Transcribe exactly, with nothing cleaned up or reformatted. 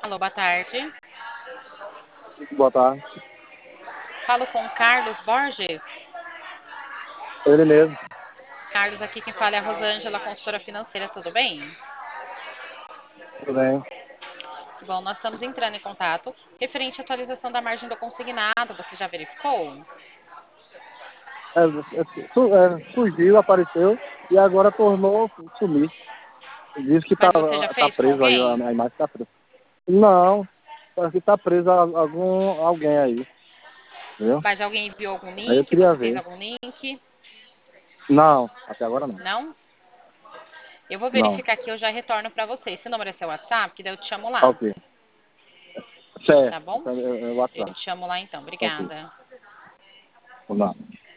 Alô, boa tarde. Boa tarde. Falo com Carlos Borges. Ele mesmo. Carlos, aqui quem fala é a Rosângela, consultora financeira, tudo bem? Tudo bem. Bom, nós estamos entrando em contato referente à atualização da margem do consignado, você já verificou? É, é, su- é, surgiu, apareceu e agora tornou sumir. Diz que tá, Mas você já tá fez com preso aí, a, alguém? a imagem tá presa. Não, parece que tá preso a- algum, alguém aí, entendeu? Mas alguém enviou algum Aí eu link? queria Você fez ver. algum link? Não, até agora não. Não? Eu vou Não. verificar aqui, eu já retorno para você. Esse número é seu WhatsApp, que daí eu te chamo lá, Ok. tá Certo. bom? É, é, é Eu WhatsApp. te chamo lá então. Ok. Obrigada. Não.